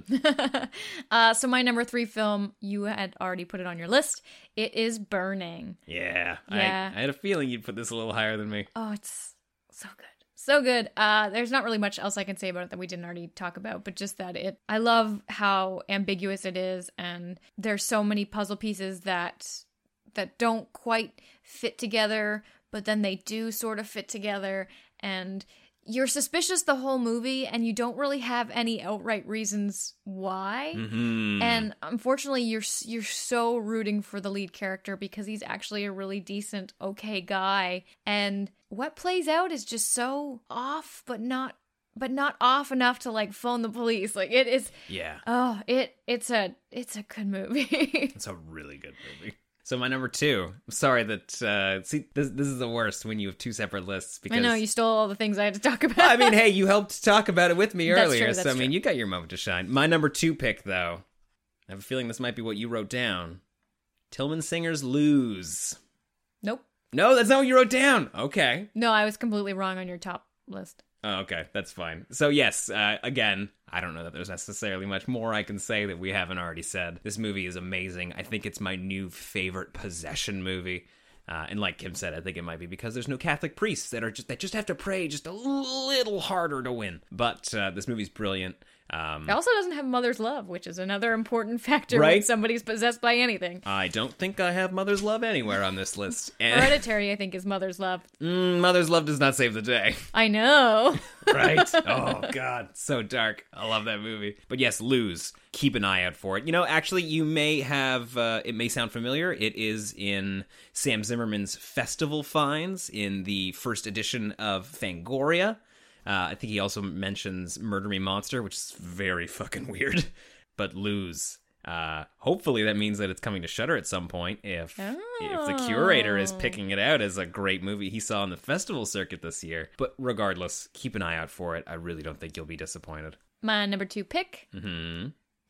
Speaker 3: uh, so my number three film, you had already put it on your list. It is Burning.
Speaker 2: Yeah,
Speaker 3: yeah.
Speaker 2: I, I had a feeling you'd put this a little higher than me.
Speaker 3: Oh, it's so good. So good. Uh, there's not really much else I can say about it that we didn't already talk about, but just that it, I love how ambiguous it is, and there's so many puzzle pieces that that don't quite fit together, but then they do sort of fit together, and you're suspicious the whole movie, and you don't really have any outright reasons why.
Speaker 2: Mm-hmm.
Speaker 3: And unfortunately, you're you're so rooting for the lead character because he's actually a really decent, okay guy. And what plays out is just so off, but not but not off enough to like phone the police. Like it is.
Speaker 2: Yeah.
Speaker 3: Oh, it it's a it's a good movie.
Speaker 2: It's a really good movie. So my number two, I'm sorry that, uh, see, this this is the worst when you have two separate lists. Because
Speaker 3: I know, you stole all the things I had to talk about.
Speaker 2: I mean, hey, you helped talk about it with me
Speaker 3: That's
Speaker 2: earlier,
Speaker 3: true, that's
Speaker 2: so I mean,
Speaker 3: true.
Speaker 2: you got your moment to shine. My number two pick, though, I have a feeling this might be what you wrote down. Tillman Singer's Lose.
Speaker 3: Nope.
Speaker 2: No, that's not what you wrote down. Okay.
Speaker 3: No, I was completely wrong on your top list.
Speaker 2: Oh, okay, that's fine. So yes, uh, again, I don't know that there's necessarily much more I can say that we haven't already said. This movie is amazing. I think it's my new favorite possession movie. Uh, and like Kim said, I think it might be because there's no Catholic priests that are just that just have to pray just a little harder to win. But uh, this movie's brilliant. Um,
Speaker 3: It also doesn't have mother's love, which is another important factor
Speaker 2: Right?
Speaker 3: when somebody's possessed by anything.
Speaker 2: I don't think I have mother's love anywhere on this list. And
Speaker 3: Hereditary, I think, is mother's love.
Speaker 2: mm, mother's love does not save the day.
Speaker 3: I know.
Speaker 2: Right? Oh, God. So dark. I love that movie. But yes, Lose. Keep an eye out for it. You know, actually, you may have, uh, it may sound familiar. It is in Sam Zimmerman's Festival Finds in the first edition of Fangoria. Uh, I think he also mentions Murder Me Monster, which is very fucking weird. But Lose. Uh, hopefully that means that it's coming to Shudder at some point if
Speaker 3: Oh.
Speaker 2: if the curator is picking it out as a great movie he saw on the festival circuit this year. But regardless, keep an eye out for it. I really don't think you'll be disappointed.
Speaker 3: My number two pick
Speaker 2: Mm-hmm.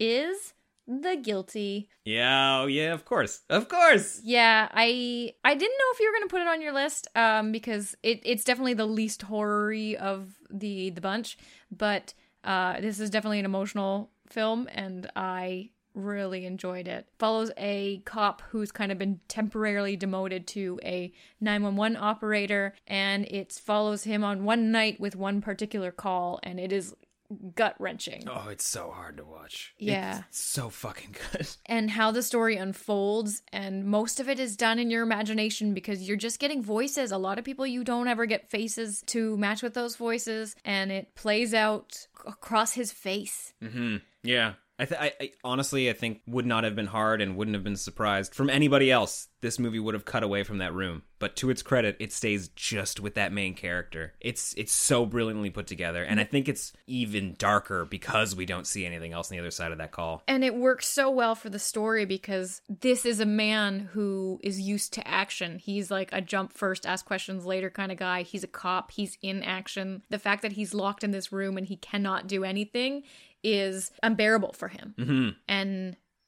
Speaker 3: is The Guilty.
Speaker 2: Yeah, oh yeah, of course. Of course!
Speaker 3: Yeah, I I didn't know if you were going to put it on your list um, because it, it's definitely the least horror-y of the, the bunch. But uh, this is definitely an emotional film, and I really enjoyed it. Follows a cop who's kind of been temporarily demoted to a nine one one operator, and it follows him on one night with one particular call, and it is gut-wrenching.
Speaker 2: Oh, it's so hard to watch.
Speaker 3: Yeah.
Speaker 2: It's so fucking good.
Speaker 3: And how the story unfolds, and most of it is done in your imagination because you're just getting voices. A lot of people, you don't ever get faces to match with those voices, and it plays out across his face.
Speaker 2: Mm-hmm. Yeah. I, th- I, I honestly, I think would not have been hard and wouldn't have been surprised from anybody else. This movie would have cut away from that room. But to its credit, it stays just with that main character. It's it's so brilliantly put together, and I think it's even darker because we don't see anything else on the other side of that call.
Speaker 3: And it works so well for the story because this is a man who is used to action. He's like a jump first, ask questions later kind of guy. He's a cop. He's in action. The fact that he's locked in this room and he cannot do anything is unbearable for him.
Speaker 2: Mm-hmm.
Speaker 3: And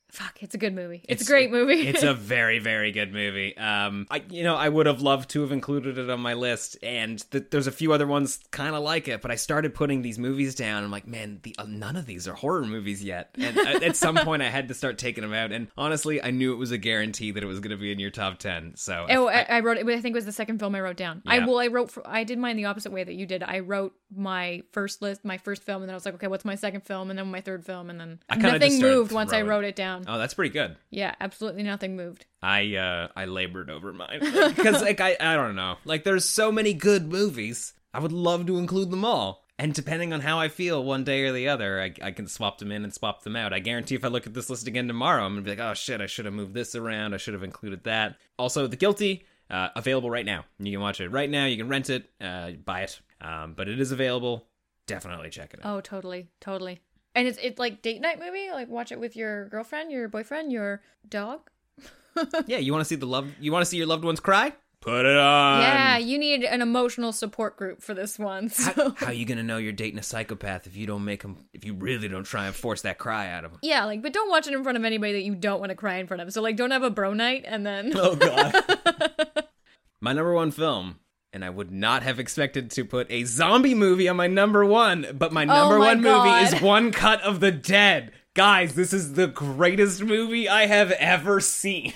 Speaker 3: Fuck, it's a good movie. It's, it's a great movie.
Speaker 2: It's a very, very good movie. Um, I, you know, I would have loved to have included it on my list, and th- there's a few other ones kind of like it, but I started putting these movies down. I'm like, man, the, uh, none of these are horror movies yet. And at, at some point, I had to start taking them out. And honestly, I knew it was a guarantee that it was going to be in your top ten. So
Speaker 3: oh,
Speaker 2: I,
Speaker 3: I, I wrote it. I think it was the second film I wrote down.
Speaker 2: Yeah.
Speaker 3: I well, I wrote. For, I did mine the opposite way that you did. I wrote my first list, my first film, and then I was like, okay, what's my second film, and then my third film, and then
Speaker 2: I nothing
Speaker 3: just moved once I wrote it down.
Speaker 2: Oh, that's pretty good.
Speaker 3: Yeah, absolutely nothing moved.
Speaker 2: I uh, I labored over mine because like I I don't know, like there's so many good movies. I would love to include them all, and depending on how I feel one day or the other, I I can swap them in and swap them out. I guarantee if I look at this list again tomorrow, I'm gonna be like, oh shit, I should have moved this around. I should have included that. Also, The Guilty, uh, available right now. You can watch it right now. You can rent it, uh, buy it, um, but it is available. Definitely check it out.
Speaker 3: Oh, totally, totally. And it's it's like date night movie. Like watch it with your girlfriend, your boyfriend, your dog.
Speaker 2: Yeah, you want to see the love? You want to see your loved ones cry? Put it on.
Speaker 3: Yeah, you need an emotional support group for this one. So.
Speaker 2: How, how are you gonna know you're dating a psychopath if you don't make him? If you really don't try and force that cry out of him?
Speaker 3: Yeah, like, but don't watch it in front of anybody that you don't want to cry in front of. So like, don't have a bro night and then.
Speaker 2: Oh god. My number one film. And I would not have expected to put a zombie movie on my number one, but my number
Speaker 3: oh my
Speaker 2: one
Speaker 3: God.
Speaker 2: movie is One Cut of the Dead. Guys, this is the greatest movie I have ever seen.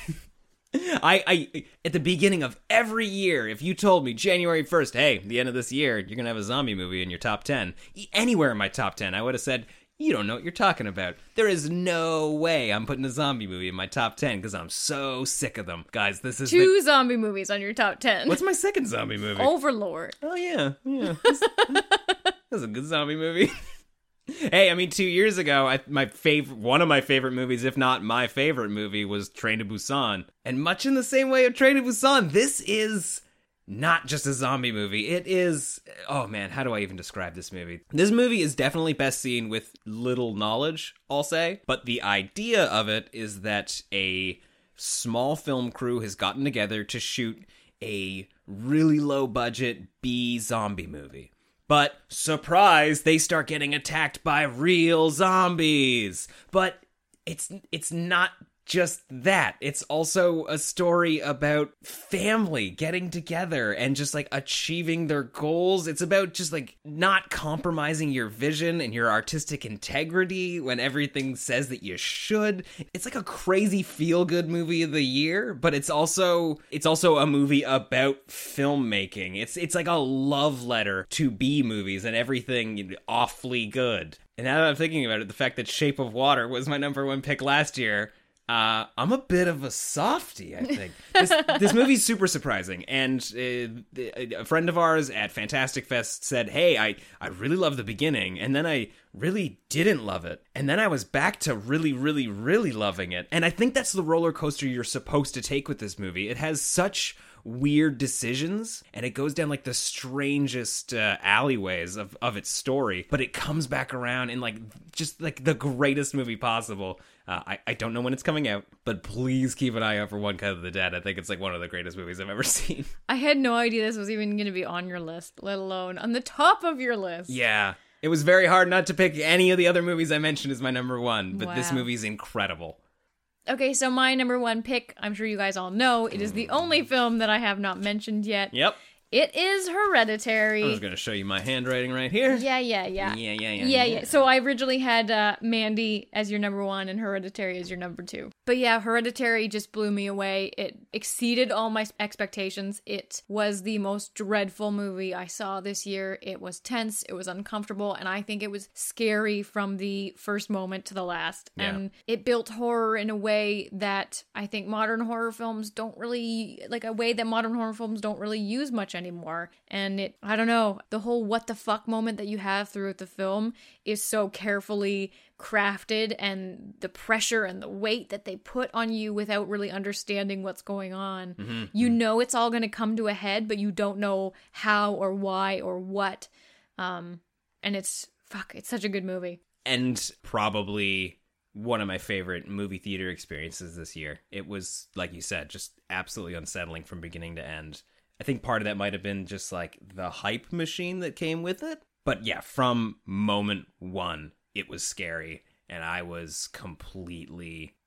Speaker 2: I, I, at the beginning of every year, if you told me January first, hey, the end of this year, you're going to have a zombie movie in your top ten, anywhere in my top ten, I would have said, you don't know what you're talking about. There is no way I'm putting a zombie movie in my top ten because I'm so sick of them. Guys, this is
Speaker 3: two
Speaker 2: the...
Speaker 3: zombie movies on your top ten.
Speaker 2: What's my second zombie movie?
Speaker 3: Overlord.
Speaker 2: Oh, yeah. Yeah. That's, that's a good zombie movie. Hey, I mean, two years ago, I, my favorite, one of my favorite movies, if not my favorite movie, was Train to Busan. And much in the same way of Train to Busan, this is not just a zombie movie. It is, oh man, how do I even describe this movie? This movie is definitely best seen with little knowledge, I'll say. But the idea of it is that a small film crew has gotten together to shoot a really low budget B zombie movie. But, surprise, they start getting attacked by real zombies. But it's it's not just that. It's also a story about family getting together and just like achieving their goals. It's about just like not compromising your vision and your artistic integrity when everything says that you should. It's like a crazy feel-good movie of the year, but it's also it's also a movie about filmmaking. It's it's like a love letter to B movies and everything awfully good. And now that I'm thinking about it, the fact that Shape of Water was my number one pick last year, Uh, I'm a bit of a softie, I think. This, this movie's super surprising, and uh, a friend of ours at Fantastic Fest said, hey, I, I really love the beginning, and then I really didn't love it, and then I was back to really, really, really loving it, and I think that's the roller coaster you're supposed to take with this movie. It has such weird decisions, and it goes down like the strangest uh, alleyways of, of its story, but it comes back around in like just like the greatest movie possible. Uh, I, I don't know when it's coming out, but please keep an eye out for One Cut of the Dead. I think it's like one of the greatest movies I've ever seen.
Speaker 3: I had no idea this was even going to be on your list, let alone on the top of your list.
Speaker 2: Yeah. It was very hard not to pick any of the other movies I mentioned as my number one, but
Speaker 3: Wow.
Speaker 2: this movie's incredible.
Speaker 3: Okay, so my number one pick, I'm sure you guys all know, it is the only film that I have not mentioned yet.
Speaker 2: Yep.
Speaker 3: It is Hereditary.
Speaker 2: I was going to show you my handwriting right here.
Speaker 3: Yeah, yeah, yeah.
Speaker 2: Yeah, yeah, yeah.
Speaker 3: Yeah, yeah. So I originally had uh, Mandy as your number one and Hereditary as your number two. But yeah, Hereditary just blew me away. It exceeded all my expectations. It was the most dreadful movie I saw this year. It was tense, it was uncomfortable, and I think it was scary from the first moment to the last.
Speaker 2: Yeah.
Speaker 3: And it built horror in a way that I think modern horror films don't really, like a way that modern horror films don't really use much anymore. And it, I don't know, the whole what the fuck moment that you have throughout the film is so carefully crafted, and the pressure and the weight that they put on you without really understanding what's going on.
Speaker 2: Mm-hmm.
Speaker 3: You know it's all going to come to a head, but you don't know how or why or what. Um, and it's, fuck, it's such a good movie.
Speaker 2: And probably one of my favorite movie theater experiences this year. It was, like you said, just absolutely unsettling from beginning to end. I think part of that might have been just like the hype machine that came with it. But yeah, from moment one, it was scary. And I was completely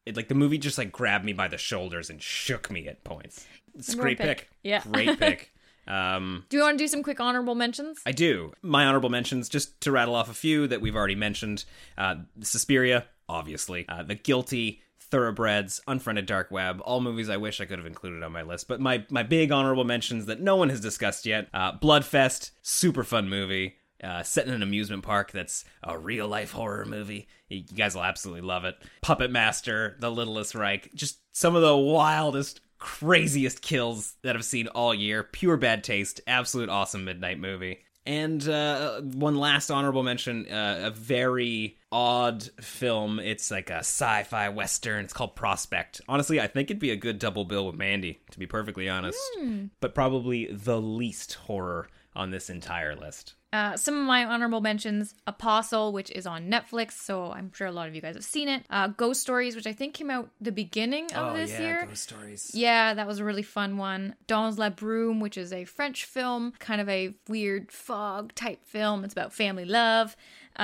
Speaker 2: It, like, the movie just, like, grabbed me by the shoulders and shook me at points. It's a
Speaker 3: Great
Speaker 2: great
Speaker 3: pick.
Speaker 2: pick.
Speaker 3: Yeah.
Speaker 2: Great pick. Um,
Speaker 3: Do you want to do some quick honorable mentions?
Speaker 2: I do. My honorable mentions, just to rattle off a few that we've already mentioned. Uh, Suspiria, obviously. Uh, The Guilty, Thoroughbreds, Unfriended Dark Web, all movies I wish I could have included on my list. But my, my big honorable mentions that no one has discussed yet. Uh, Bloodfest, super fun movie. Uh, set in an amusement park that's a real-life horror movie. You guys will absolutely love it. Puppet Master, The Littlest Reich. Just some of the wildest, craziest kills that I've seen all year. Pure bad taste. Absolute awesome midnight movie. And uh, one last honorable mention, uh, a very odd film. It's like a sci-fi western. It's called Prospect. Honestly, I think it'd be a good double bill with Mandy, to be perfectly honest. Mm. But probably the least horror on this entire list.
Speaker 3: Uh, some of my honorable mentions: Apostle, which is on Netflix, so I'm sure a lot of you guys have seen it. Uh, Ghost Stories, which I think came out the beginning of
Speaker 2: oh,
Speaker 3: this
Speaker 2: yeah,
Speaker 3: year.
Speaker 2: Ghost Stories.
Speaker 3: Yeah, that was a really fun one. Dans la Brume, which is a French film, kind of a weird fog type film. It's about family love.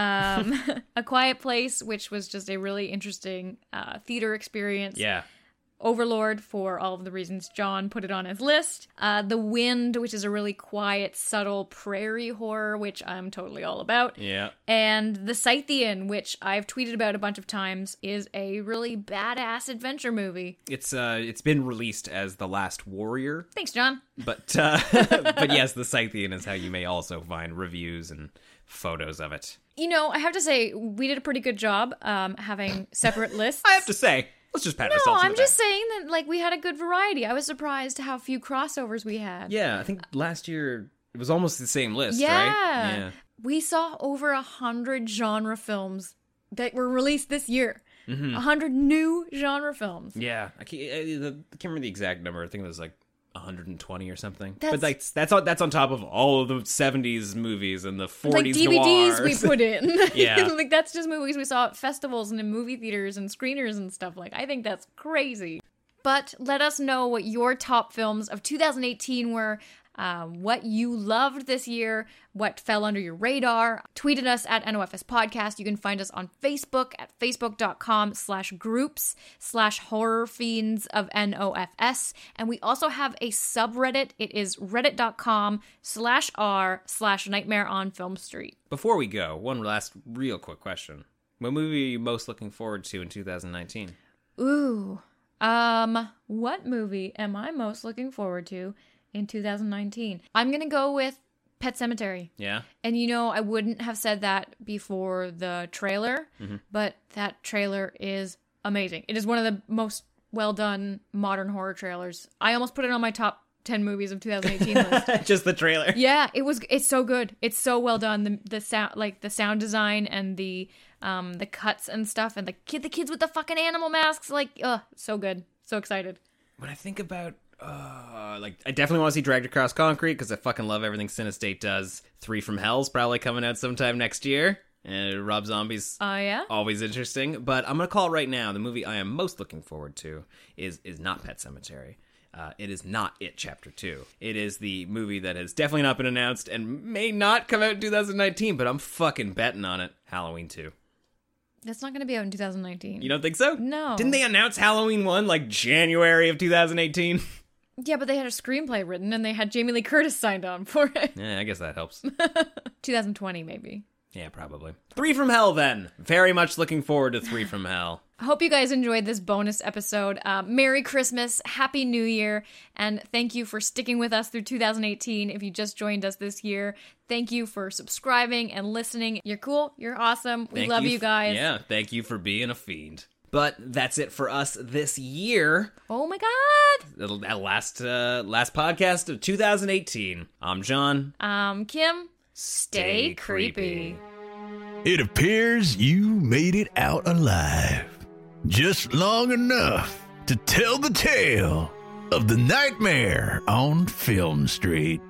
Speaker 3: Um, A Quiet Place, which was just a really interesting uh, theater experience.
Speaker 2: Yeah.
Speaker 3: Overlord, for all of the reasons John put it on his list. Uh, The Wind, which is a really quiet, subtle prairie horror, which I'm totally all about.
Speaker 2: Yeah.
Speaker 3: And The Scythian, which I've tweeted about a bunch of times, is a really badass adventure movie.
Speaker 2: It's uh, it's been released as The Last Warrior.
Speaker 3: Thanks, John.
Speaker 2: But uh, but yes, The Scythian is how you may also find reviews and photos of it.
Speaker 3: You know, I have to say, we did a pretty good job um, having separate lists.
Speaker 2: I have to say, let's just pat
Speaker 3: No,
Speaker 2: ourselves on
Speaker 3: I'm
Speaker 2: the
Speaker 3: just
Speaker 2: back.
Speaker 3: saying that, like, we had a good variety. I was surprised how few crossovers we had.
Speaker 2: Yeah, I think last year it was almost the same list,
Speaker 3: Yeah.
Speaker 2: right? Yeah.
Speaker 3: We saw over a hundred genre films that were released this year. A mm-hmm. hundred new genre films.
Speaker 2: Yeah. I can't, I can't remember the exact number. I think it was like one hundred twenty or something.
Speaker 3: That's,
Speaker 2: but that's that's on, that's on top of all of the seventies movies and the forties
Speaker 3: like D V Ds
Speaker 2: noirs.
Speaker 3: we put in.
Speaker 2: Yeah.
Speaker 3: Like, that's just movies we saw at festivals and in movie theaters and screeners and stuff. Like, I think that's crazy. But let us know what your top films of two thousand eighteen were. Uh, what you loved this year, what fell under your radar. Tweet at us at N O F S Podcast. You can find us on Facebook at facebook.com slash groups slash horror fiends of N O F S. And we also have a subreddit. It is reddit.com slash r slash nightmare on Film Street.
Speaker 2: Before we go, one last real quick question. What movie are you most looking forward to in two thousand nineteen?
Speaker 3: Ooh. Um, what movie am I most looking forward to in two thousand nineteen? I'm going to go with Pet Sematary.
Speaker 2: Yeah?
Speaker 3: And you know, I wouldn't have said that before the trailer,
Speaker 2: mm-hmm.
Speaker 3: but that trailer is amazing. It is one of the most well done modern horror trailers. I almost put it on my top ten movies of two thousand eighteen list.
Speaker 2: Just the trailer.
Speaker 3: Yeah, it was it's so good. It's so well done. The the sound like the sound design and the um the cuts and stuff and the kid the kids with the fucking animal masks, like ugh, so good. So excited.
Speaker 2: When I think about Uh, like, I definitely want to see Dragged Across Concrete because I fucking love everything Cinestate does. Three from Hell's probably coming out sometime next year. And Rob Zombie's
Speaker 3: Oh, uh, yeah?
Speaker 2: always interesting. But I'm going to call it right now. The movie I am most looking forward to is is not Pet Sematary. Uh, it is not It Chapter two. It is the movie that has definitely not been announced and may not come out in two thousand nineteen, but I'm fucking betting on it. Halloween two.
Speaker 3: That's not going to be out in two thousand nineteen.
Speaker 2: You don't think so?
Speaker 3: No.
Speaker 2: Didn't they announce Halloween one like January of two thousand eighteen?
Speaker 3: Yeah, but they had a screenplay written and they had Jamie Lee Curtis signed on for it.
Speaker 2: Yeah, I guess that helps.
Speaker 3: twenty twenty, maybe.
Speaker 2: Yeah, probably. Three from Hell, then. Very much looking forward to Three from Hell.
Speaker 3: I hope you guys enjoyed this bonus episode. Uh, Merry Christmas, Happy New Year, and thank you for sticking with us through two thousand eighteen. If you just joined us this year, thank you for subscribing and listening. You're cool. You're awesome. We
Speaker 2: Thank
Speaker 3: love
Speaker 2: you
Speaker 3: you
Speaker 2: f-
Speaker 3: guys.
Speaker 2: Yeah, thank you for being a fiend. But that's it for us this year.
Speaker 3: Oh my God.
Speaker 2: That last uh, last podcast of two thousand eighteen. I'm John.
Speaker 3: Um, Kim, stay,
Speaker 2: Stay
Speaker 3: creepy.
Speaker 2: creepy.
Speaker 1: It appears you made it out alive. Just long enough to tell the tale of the nightmare on Film Street.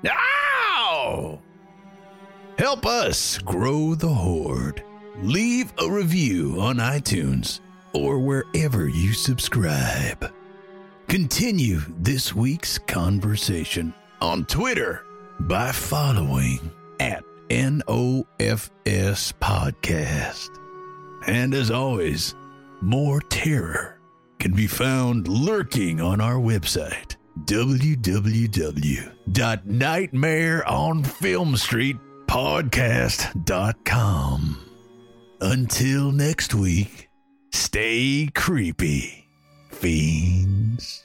Speaker 1: Ow! Help us grow the horde. Leave a review on iTunes or wherever you subscribe. Continue this week's conversation on Twitter by following at N O F S Podcast. And as always, more terror can be found lurking on our website, w w w dot nightmare on film street podcast dot com. Until next week, stay creepy, fiends.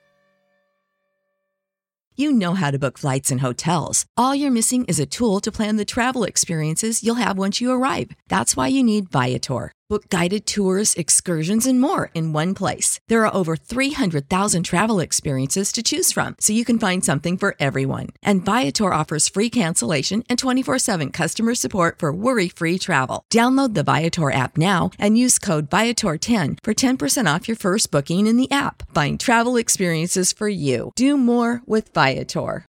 Speaker 5: You know how to book flights and hotels. All you're missing is a tool to plan the travel experiences you'll have once you arrive. That's why you need Viator. Book guided tours, excursions, and more in one place. There are over three hundred thousand travel experiences to choose from, so you can find something for everyone. And Viator offers free cancellation and twenty-four seven customer support for worry-free travel. Download the Viator app now and use code Viator ten for ten percent off your first booking in the app. Find travel experiences for you. Do more with Viator.